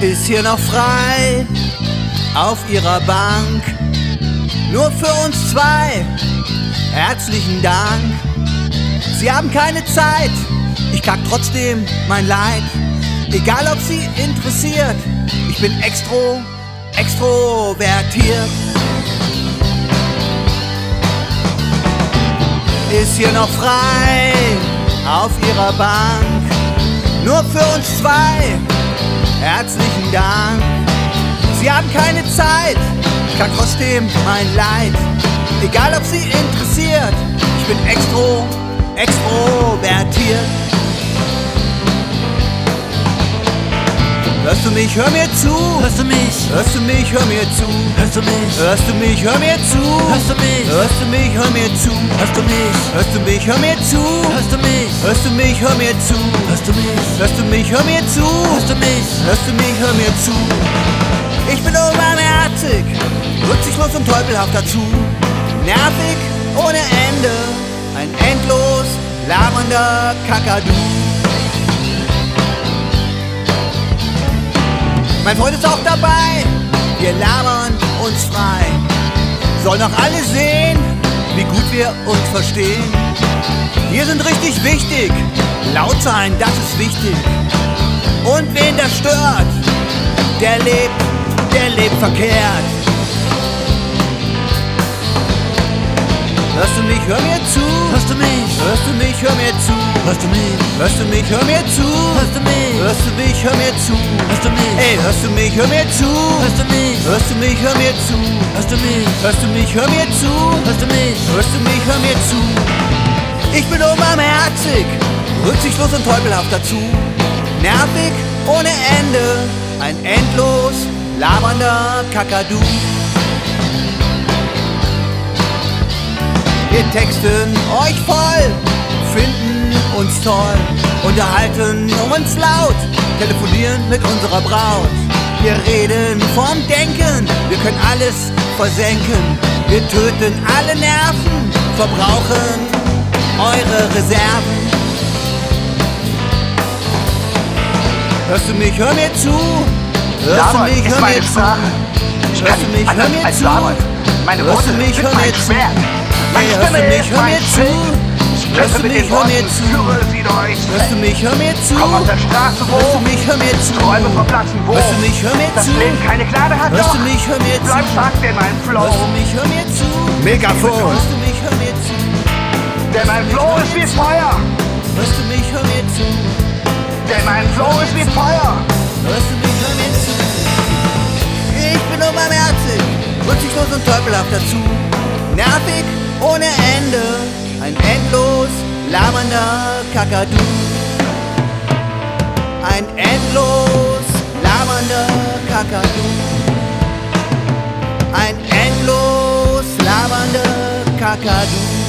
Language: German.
Ist hier noch frei auf Ihrer Bank? Nur für uns zwei, herzlichen Dank. Sie haben keine Zeit, ich kack trotzdem mein Leid. Egal ob Sie interessiert, ich bin extrovertiert. Ist hier noch frei auf Ihrer Bank? Nur für uns zwei, herzlichen Dank. Sie haben keine Zeit, ich kack trotzdem mein Leid. Egal ob Sie interessiert, ich bin extrovertiert. Hörst du mich, hör mir zu. Hörst du mich? Hörst du mich, hör mir zu. Hörst du mich? Hörst du mich, hör mir zu. Hörst du mich? Hörst du mich, hör mir zu. Hörst du mich? Hörst du mich, hör mir zu. Hörst du mich? Hörst du mich, hör mir zu. Hörst du mich? Hörst du mich, hör mir zu. Hörst du mich? Hörst du mich, hör mir zu. Ich bin unbarmherzig, rücksichtslos und teufelhaft dazu. Nervig ohne Ende, ein endlos labernder Kakadu. Mein Freund ist auch dabei, wir labern uns frei. Sollen auch alle sehen, wie gut wir uns verstehen. Wir sind richtig wichtig, laut sein, das ist wichtig. Und wen das stört, der lebt verkehrt. Hörst du mich, hör mir zu. Hörst du mich? Hörst du mich, hör mir zu. Hörst du mich? Hörst du mich, hör mir zu. Hörst du mich? Hörst du mich, hör mir zu. Hörst du mich? Ey, hörst du mich, hör mir zu. Hörst du mich? Hörst du mich, hör mir zu. Hörst du mich? Hörst du mich, hör mir zu. Hörst du mich? Hörst du mich, hör mir zu. Ich bin unbarmherzig, rücksichtslos und teufelhaft dazu. Nervig ohne Ende, ein endlos labernder Kakadu. Wir texten euch voll, finden uns toll, unterhalten uns laut, telefonieren mit unserer Braut. Wir reden vom Denken, wir können alles versenken. Wir töten alle Nerven, verbrauchen eure Reserven. Hörst du mich, hör mir zu. Hörst du mich, hör mir zu. Hörst du mich, hör mir zu. Hörst du mich, hör mir zu. Hey, hörst du mich, hör mir zu. Hörst du mich, hör mir zu. Hörst du mich, hör mir zu. Komm auf der Straße Hörst du hoch. mich, hör mir zu. Träume verplatzen wo? Hörst du mich, hör mir Das zu. Leben keine Gnade hat Hörst doch. du mich, hör mir zu. Bleib stark, denn mein Flow. Hörst du mich, hör mir zu. Megafon. Hörst du mich, hör mir zu. Denn mein Flow ist wie Feuer. Hörst du mich, hör mir zu. Denn mein Flow ist wie Feuer. Hörst du mich, hör mir zu. Ich bin unbarmherzig, rücksichtslos und teufelhaft dazu. Nervig ohne Ende, ein endlos labernder Kakadu. Ein endlos labernder Kakadu. Ein endlos labernder Kakadu.